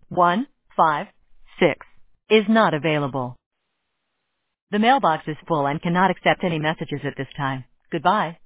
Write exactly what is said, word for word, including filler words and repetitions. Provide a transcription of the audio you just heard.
one five six is not available. The mailbox is full and cannot accept any messages at this time. Goodbye.